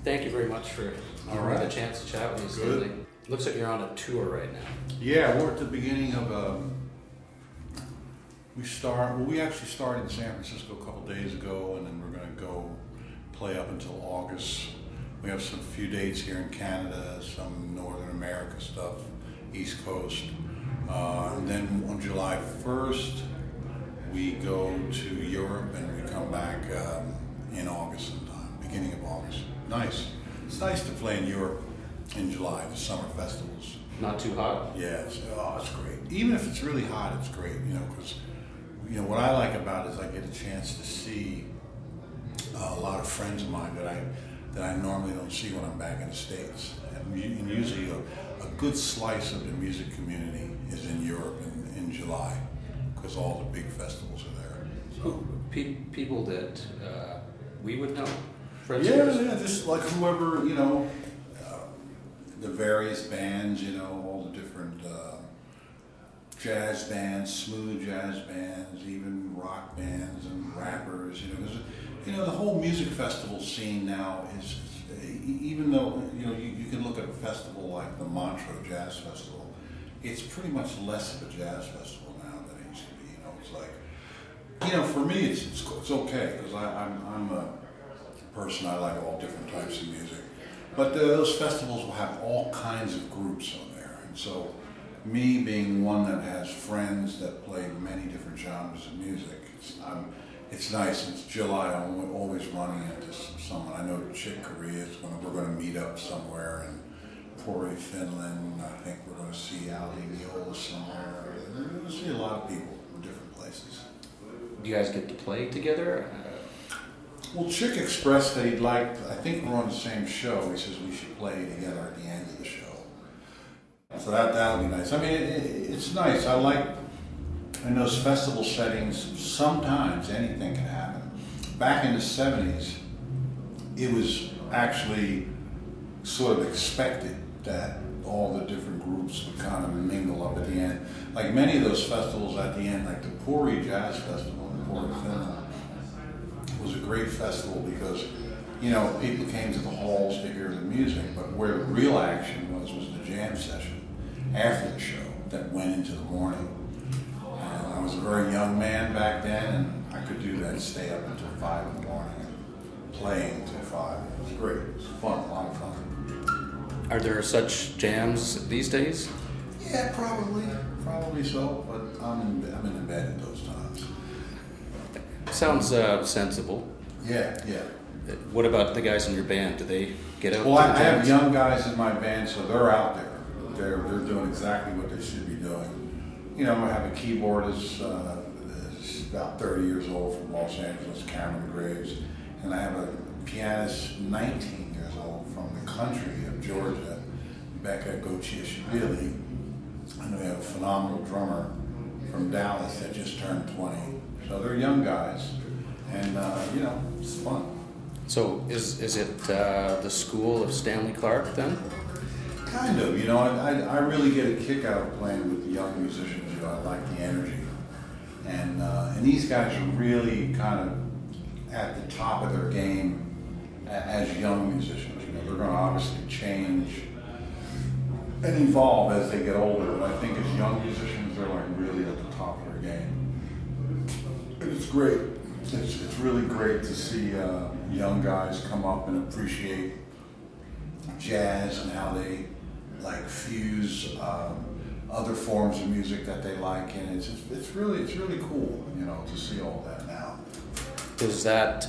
Thank you very much for the chance to chat with you, Stanley. Looks like you're on a tour right now. Yeah, we're at the beginning of. We actually started in San Francisco a couple days ago, and then we're going to go play up until August. We have some few dates here in Canada, some Northern America stuff, East Coast. And then on July 1st, we go to Europe, and we come back in August sometime, beginning of August. Nice. It's nice to play in Europe in July, the summer festivals. Not too hot? Yeah, it's great. Even if it's really hot, it's great, because what I like about it is I get a chance to see a lot of friends of mine that I normally don't see when I'm back in the States. And usually a good slice of the music community is in Europe in July, because all the big festivals are there. So people that we would know? Friends yeah, just like whoever, the various bands, all the different jazz bands, smooth jazz bands, even rock bands and rappers. The whole music festival scene now is even though you can look at a festival like the Montreux Jazz Festival, it's pretty much less of a jazz festival now than it used to be. It's like, for me, it's okay because I'm a person. I like all different types of music. But those festivals will have all kinds of groups on there. And so me being one that has friends that play many different genres of music, it's nice. It's July. I'm always running into someone. I know Chick Corea is we're going to meet up somewhere in Pori, Finland. I think we're going to see Ali Viola somewhere. We're going to see a lot of people in different places. Do you guys get to play together? Well, Chick expressed that he'd like, I think we're on the same show. He says we should play together at the end of the show. So that'll be nice. I mean, it's nice. I like, in those festival settings, sometimes anything can happen. Back in the 70s, it was actually sort of expected that all the different groups would kind of mingle up at the end. Like many of those festivals at the end, like the Pori Jazz Festival in Pori, Finland, was a great festival because, people came to the halls to hear the music, but where the real action was the jam session after the show that went into the morning. And I was a very young man back then, and I could do that, stay up until 5 in the morning and playing until 5. It was great. It was fun, a lot of fun. Are there such jams these days? Yeah, probably so, but I'm in bed at those times. Sounds sensible. Yeah. What about the guys in your band? Do they get out? Well, I have young guys in my band, so they're out there. They're doing exactly what they should be doing. I have a keyboardist that's about 30 years old from Los Angeles, Cameron Graves, and I have a pianist 19 years old from the country of Georgia, Becca Gochiashvili, and we have a phenomenal drummer from Dallas that just turned 20. So they're young guys, and it's fun. So is it the school of Stanley Clarke then? Kind of. I really get a kick out of playing with the young musicians. I like the energy, and these guys are really kind of at the top of their game as young musicians. They're going to obviously change and evolve as they get older. But I think as young musicians, they're like really at the top of their game. It's great. It's really great to see young guys come up and appreciate jazz and how they fuse other forms of music that they like, and it's really cool, to see all that now. Does that,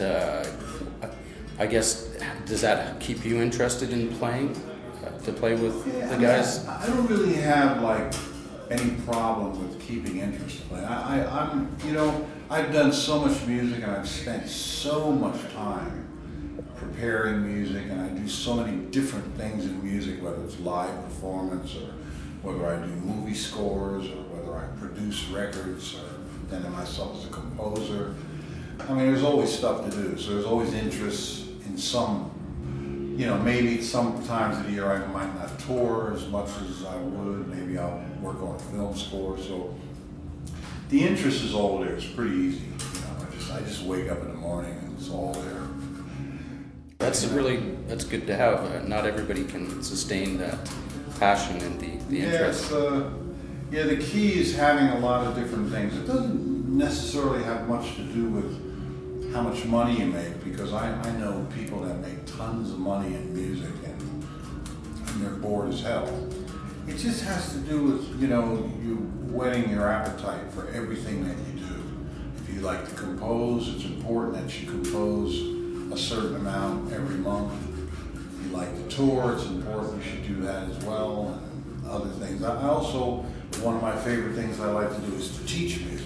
does that keep you interested in playing? To play with the guys? I don't really have any problem with keeping interest in playing. I've done so much music and I've spent so much time preparing music, and I do so many different things in music, whether it's live performance or whether I do movie scores or whether I produce records or then myself as a composer. I mean, there's always stuff to do, so there's always interest in some, maybe sometimes of the year I might not tour as much as I would, maybe I'll work on a film score, so the interest is all there. It's pretty easy, I just wake up in the morning and it's all there. That's good to have. Not everybody can sustain that passion and the interest. Yeah, the key is having a lot of different things. It doesn't necessarily have much to do with how much money you make, because I know people that make tons of money in music and they're bored as hell. It just has to do with, you whetting your appetite for everything that you do. If you like to compose, it's important that you compose a certain amount every month. If you like to tour, it's important you should do that as well, and other things. I also, one of my favorite things I like to do is to teach music.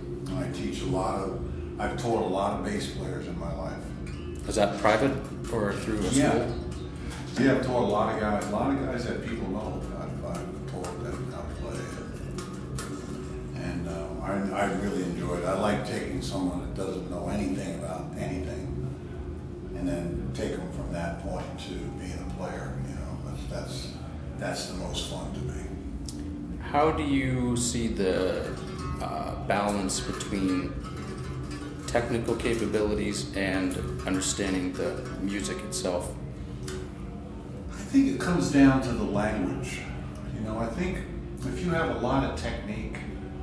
I've taught a lot of bass players in my life. Is that private or through a school? Yeah, I've taught a lot of guys that people know. I've taught them how to play. And I really enjoy it. I like taking someone that doesn't know anything about anything and then take them from that point to being a player. That's the most fun to me. How do you see the balance between technical capabilities and understanding the music itself? I think it comes down to the language. I think if you have a lot of technique,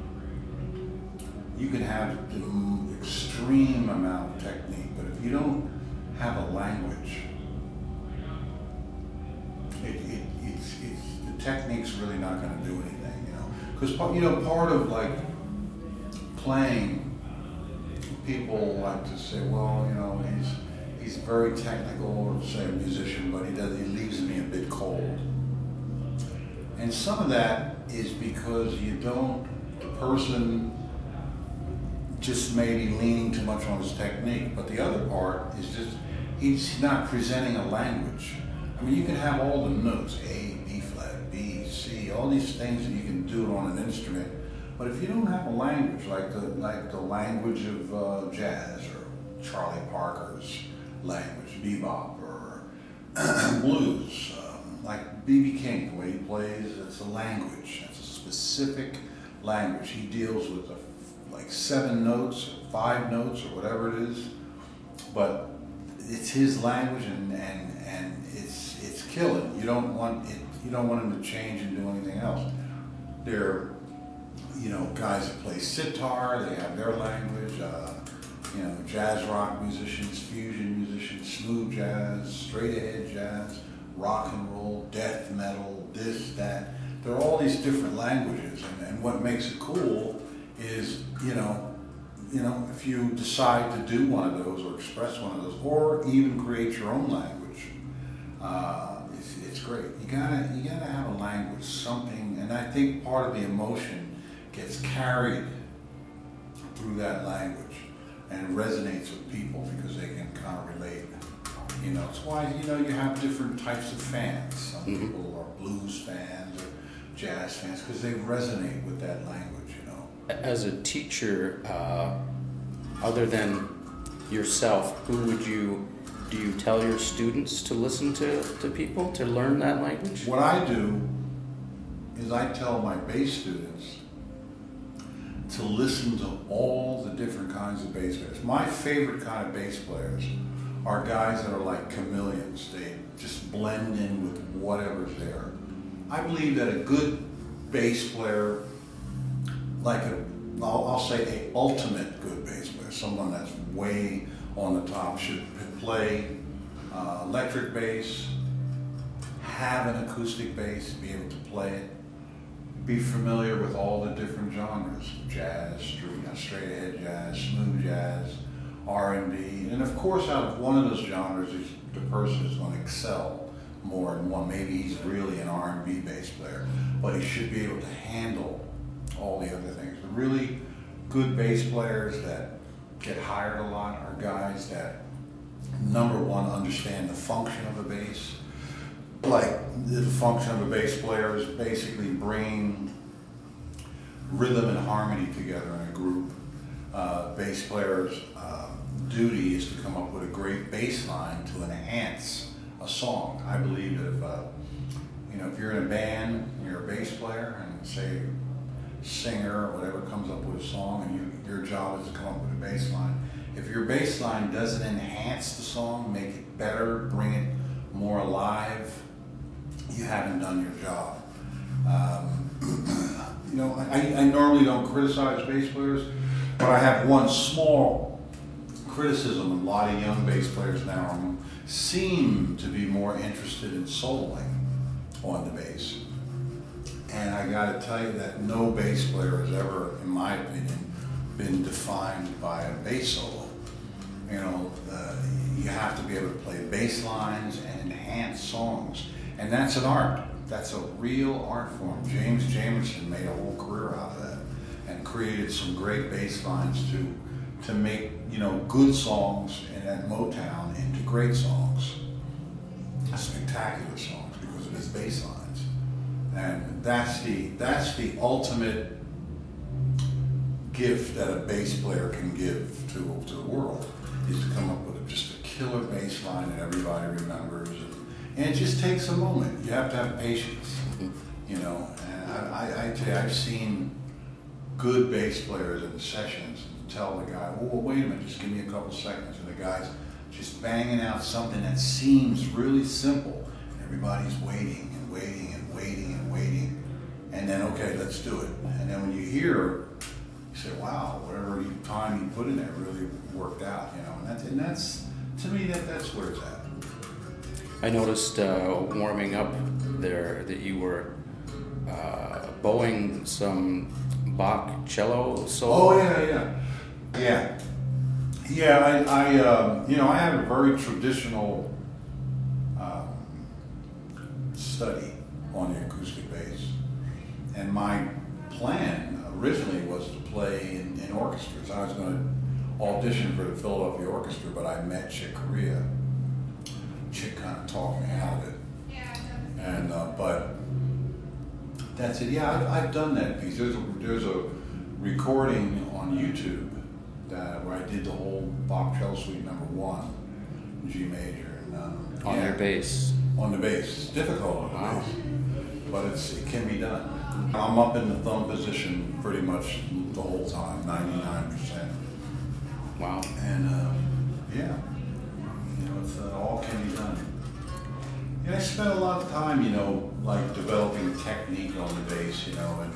you can have the extreme amount of technique, but if you don't have a language, the technique's really not going to do anything, Because, part of like playing, people like to say, well, he's very technical, say a musician, but he leaves me a bit cold. And some of that is because the person just maybe leaning too much on his technique, but the other part is just, he's not presenting a language. I mean, you can have all the notes, A, B flat, B, C, all these things that you can do on an instrument, but if you don't have a language, like the language of jazz or Charlie Parker's language, bebop or blues, like B.B. King, the way he plays, it's a language. It's a specific language. He deals with like 7 notes, or 5 notes, or whatever it is, but it's his language, and it's killing. You don't want it. You don't want him to change and do anything else. They're guys that play sitar, they have their language, jazz rock musicians, fusion musicians, smooth jazz, straight ahead jazz, rock and roll, death metal, this, that. There are all these different languages, and what makes it cool is, if you decide to do one of those or express one of those, or even create your own language, it's great. You gotta have a language, something, and I think part of the emotion gets carried through that language and resonates with people because they can kind of relate. It's why, you have different types of fans. Some people are blues fans or jazz fans because they resonate with that language, As a teacher, other than yourself, do you tell your students to listen to people, to learn that language? What I do is I tell my bass students to listen to all the different kinds of bass players. My favorite kind of bass players are guys that are like chameleons. They just blend in with whatever's there. I believe that a good bass player, like I'll say a ultimate good bass player, someone that's way on the top, should play electric bass, have an acoustic bass, be able to play it, be familiar with all the different genres, jazz, straight ahead jazz, smooth jazz, R&B, and of course out of one of those genres, the person is going to excel more in one. Maybe he's really an R&B bass player, but he should be able to handle all the other things. The really good bass players that get hired a lot are guys that, number one, understand the function of a bass. Like, the function of a bass player is basically bringing rhythm and harmony together in a group. Bass players' duty is to come up with a great bass line to enhance a song. I believe that if you're in a band, you're a bass player, and say singer or whatever comes up with a song, and your job is to come up with a bass line. If your bass line doesn't enhance the song, make it better, bring it more alive, you haven't done your job. I normally don't criticize bass players, but I have one small criticism. A lot of young bass players now seem to be more interested in soloing on the bass. And I gotta tell you that no bass player has ever, in my opinion, been defined by a bass solo. You have to be able to play bass lines and enhance songs. And that's an art. That's a real art form. James Jamerson made a whole career out of that and created some great bass lines to make, good songs at Motown into great songs. Spectacular songs because of his bass lines. And that's the ultimate gift that a bass player can give to the world, is to come up with just a killer bass line that everybody remembers. And it just takes a moment. You have to have patience, And I tell you, I've seen good bass players in the sessions tell the guy, "Well, wait a minute, just give me a couple seconds," and the guy's just banging out something that seems really simple. Everybody's waiting and waiting and waiting and waiting, and then, okay, let's do it. And then when you hear, you say, "Wow, whatever time you put in there really worked out," And that's to me that's where it's at. I noticed warming up there that you were bowing some Bach cello solo. Oh yeah. I had a very traditional study on the acoustic bass, and my plan originally was to play in orchestras. I was going to audition for the Philadelphia Orchestra, but I met Chick Corea. Chick kind of talked me out of it, and but that's it. Yeah, I've done that piece. There's a recording on YouTube where I did the whole Bach Cello Suite No. 1, G major, and On your bass. On the bass. It's difficult on the bass, but it can be done. I'm up in the thumb position pretty much the whole time, 99%. Wow. And it's all can be done. And I spent a lot of time, like developing technique on the bass,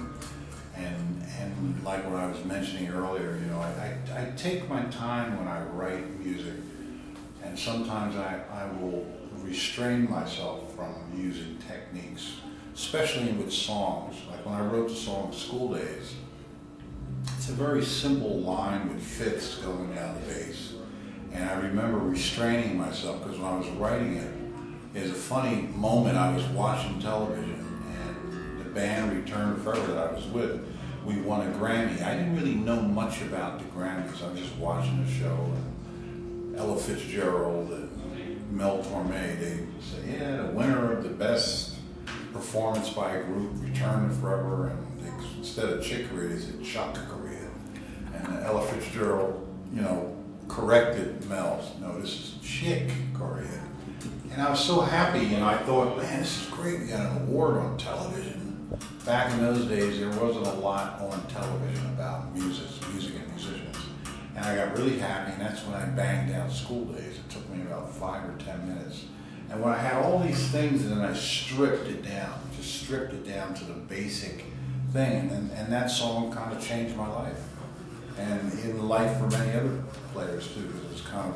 and like what I was mentioning earlier, I take my time when I write music, and sometimes I will restrain myself from using techniques, especially with songs. Like when I wrote the song School Days, it's a very simple line with fifths going down the bass. And I remember restraining myself because when I was writing it, there's a funny moment. I was watching television and the band Return to Forever that I was with, we won a Grammy. I didn't really know much about the Grammys. I was just watching the show, and Ella Fitzgerald and Mel Torme, they say, yeah, the winner of the best performance by a group, Return to Forever, and instead of Chick Corea, they said Chuck Corea. And Ella Fitzgerald, corrected Mel. No, this is Chick Corea. And I was so happy, I thought, man, this is great. We got an award on television. Back in those days, there wasn't a lot on television about music and musicians. And I got really happy, and that's when I banged out School Days. It took me about 5 or 10 minutes. And when I had all these things, and then I stripped it down to the basic thing, and that song kind of changed my life. And in life for many other players too, because it was kind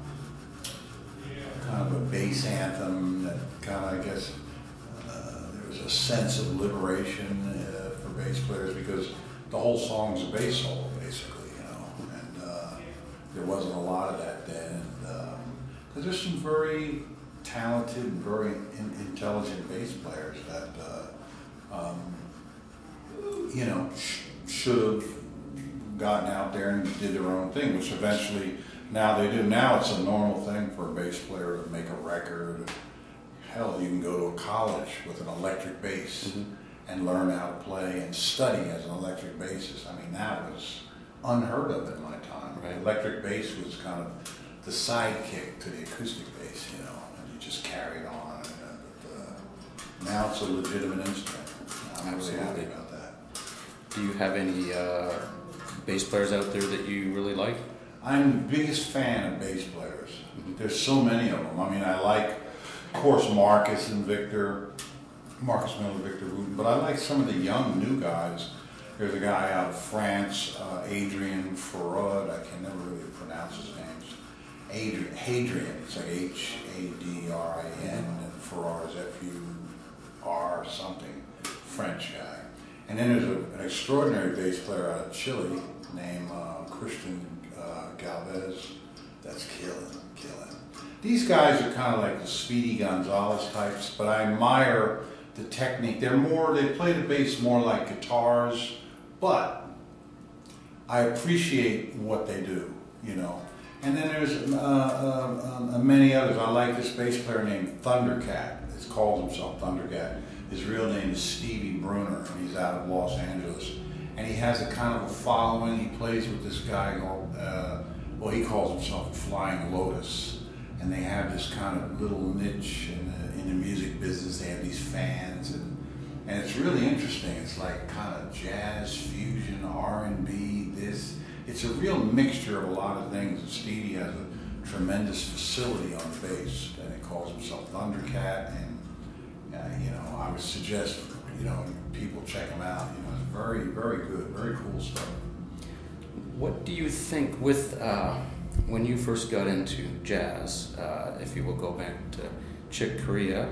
of a bass anthem that kind of, I guess, there was a sense of liberation for bass players because the whole song's a bass solo basically, and there wasn't a lot of that then. Because there's some very talented and very intelligent bass players that should have gotten out there and did their own thing, which eventually now they do. Now it's a normal thing for a bass player to make a record. Hell, you can go to a college with an electric bass and learn how to play and study as an electric bassist. I mean, that was unheard of in my time. Right. Electric bass was kind of the sidekick to the acoustic bass, and you just carried on. Now it's a legitimate instrument. I'm really happy about that. Do you have any bass players out there that you really like? I'm the biggest fan of bass players. There's so many of them. I mean, I like, of course, Marcus Miller, Victor Wooten, but I like some of the young new guys. There's a guy out of France, Adrian Farad. I can never really pronounce his names. Hadrian. It's like Hadrin, and Farad is Fur something. French guy. And then there's an extraordinary bass player out of Chile named Christian Galvez. That's killing. These guys are kind of like the Speedy Gonzalez types, but I admire the technique. They play the bass more like guitars, but I appreciate what they do, you know. And then there's many others. I like this bass player named Thundercat. He calls himself Thundercat. His real name is Stevie Bruner, and he's out of Los Angeles. And he has a kind of a following. He plays with this guy called, he calls himself Flying Lotus. And they have this kind of little niche in the music business. They have these fans, and it's really interesting. It's like kind of jazz, fusion, R&B, this. It's a real mixture of a lot of things. And Stevie has a tremendous facility on bass, and he calls himself Thundercat. And I would suggest people check him out. It's very, very good, very cool stuff. What do you think with when you first got into jazz? If you will go back to Chick Corea,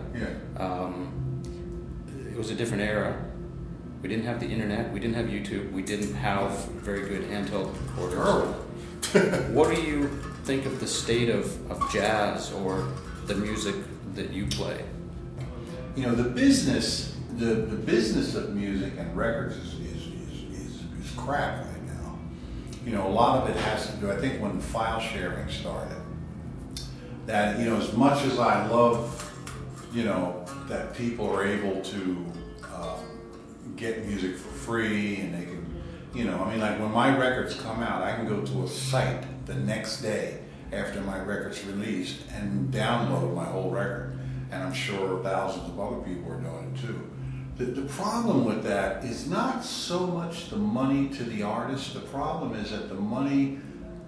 it was a different era. We didn't have the internet. We didn't have YouTube. We didn't have very good handheld recorders. What do you think of the state of jazz or the music that you play? The business of music and records is crap right now. A lot of it has to do, I think, when file sharing started. That, as much as I love, that people are able to get music for free, and they can, like when my records come out, I can go to a site the next day after my record's released and download my whole record. And I'm sure thousands of other people are doing it too. The problem with that is not so much the money to the artist. The problem is that the money,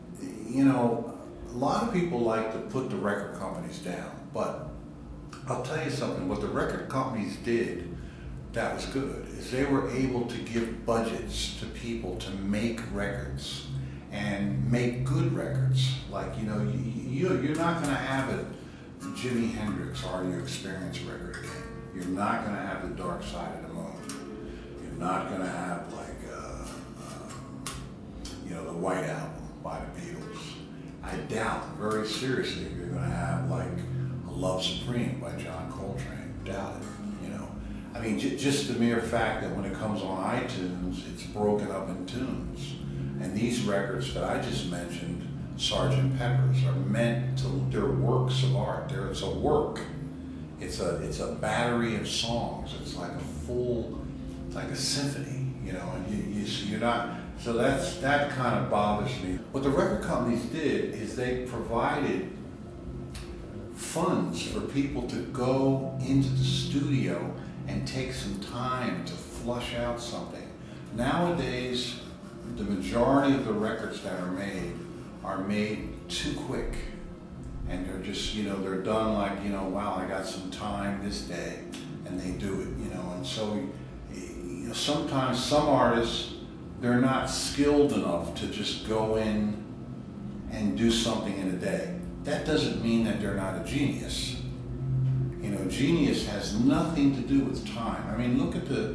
a lot of people like to put the record companies down. But I'll tell you something, what the record companies did that was good is they were able to give budgets to people to make records and make good records. Like, you're not going to have a Jimi Hendrix Are You Experience record again. You're not going to have the Dark Side of the Moon. You're not going to have the White Album by the Beatles. I doubt very seriously if you're going to have A Love Supreme by John Coltrane. Doubt it. I mean, just the mere fact that when it comes on iTunes, it's broken up in tunes. And these records that I just mentioned, Sgt. Pepper's, are meant to, they're works of art. It's a work. It's a battery of songs. It's like it's like a symphony, and you're not, so that kind of bothers me. What the record companies did is they provided funds for people to go into the studio and take some time to flush out something. Nowadays, the majority of the records that are made too quick. And they're just, they're done like, wow, I got some time this day, and they do it, and so, sometimes some artists, they're not skilled enough to just go in and do something in a day. That doesn't mean that they're not a genius. Genius has nothing to do with time. I mean, look at the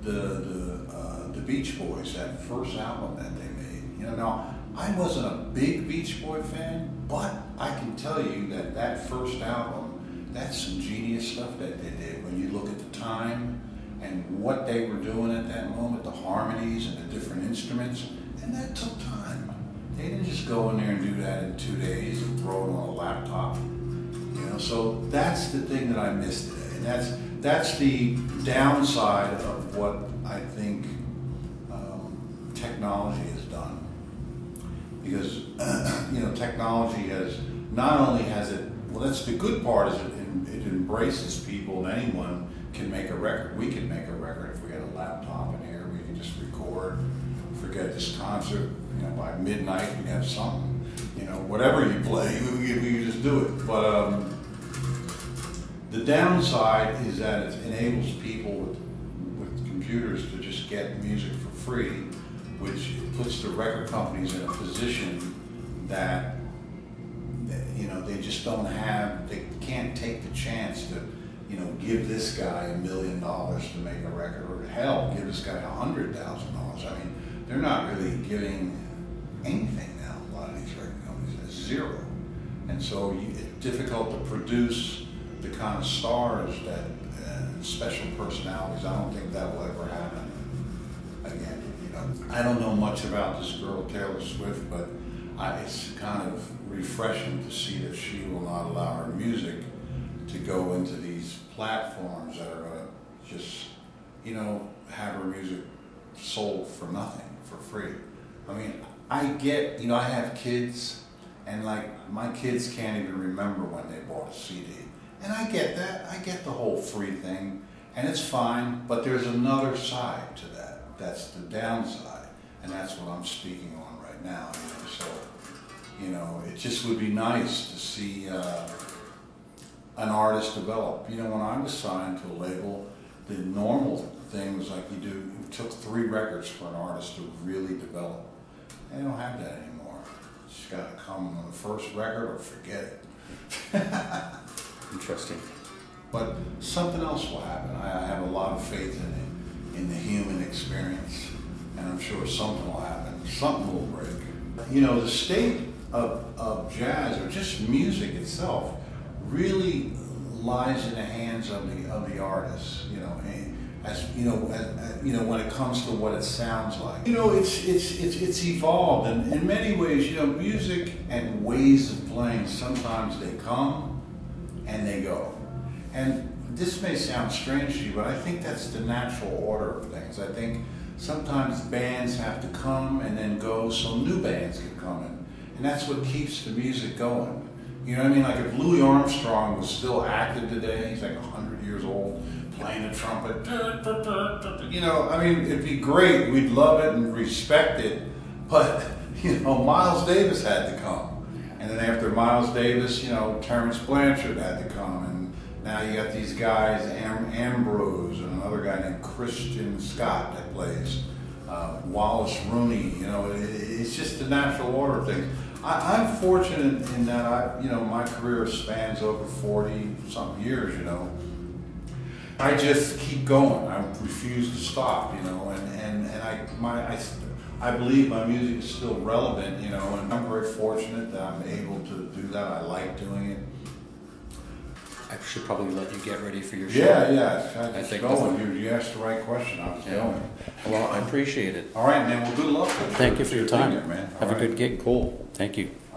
Beach Boys, that first album that they made. Now, I wasn't a big Beach Boy fan, but I can tell you that first album, that's some genius stuff that they did. When you look at the time and what they were doing at that moment, the harmonies and the different instruments, and that took time. They didn't just go in there and do that in 2 days and throw it on a laptop. So that's the thing that I miss today. And that's the downside of what I think technology has done. Because, technology has, not only has it, well, that's the good part, is it embraces people, and anyone can make a record. We can make a record if we had a laptop in here. We can just record, forget this concert, by midnight we'd have something. you know, whatever you play, we can just do it. But the downside is that it enables people with computers to just get music for free, which puts the record companies in a position that, you know, they just don't have, they can't take the chance to, you know, give this guy $1 million to make a record, or hell, give this guy $100,000. I mean, they're not really giving anything now. A lot of these record companies, zero. And so it's difficult to produce the kind of stars that, special personalities. I don't think that will ever happen again. You know, I don't know much about this girl Taylor Swift, but it's kind of refreshing to see that she will not allow her music to go into these platforms that are going to just, you know, have her music sold for nothing, for free. I mean, I get, you know, I have kids, and like my kids can't even remember when they bought a CD. And I get that. I get the whole free thing, and it's fine, but there's another side to that. That's the downside, and that's what I'm speaking on right now. You know? So, you know, it just would be nice to see an artist develop. You know, when I was signed to a label, the normal thing was like it took 3 records for an artist to really develop. They don't have that anymore. You just got to come on the first record or forget it. Interesting. But something else will happen. I have a lot of faith in the human experience, and I'm sure something will happen. Something will break. You know, the state of jazz, or just music itself, really lies in the hands of the artists. You know, when it comes to what it sounds like. You know, it's evolved, and in many ways, you know, music and ways of playing, sometimes they come and they go. And this may sound strange to you, but I think that's the natural order of things. I think sometimes bands have to come and then go so new bands can come in. And that's what keeps the music going. You know what I mean? Like if Louis Armstrong was still active today, he's like 100 years old, playing the trumpet, you know, I mean, it'd be great. We'd love it and respect it. But, you know, Miles Davis had to come. And then after Miles Davis, you know, Terrence Blanchard had to come. And now you got these guys, Ambrose, and another guy named Christian Scott that plays, Wallace Rooney. You know, it's just the natural order of things. I'm fortunate in that you know, my career spans over 40-something years, you know. I just keep going. I refuse to stop, you know, and I believe my music is still relevant, you know, and I'm very fortunate that I'm able to do that. I like doing it. I should probably let you get ready for your show. Yeah. I think going. You asked the right question. I was going. Well, I appreciate it. All right, man. Well, good luck. Thank you for your time. Man. Have a good gig. Cool. Thank you.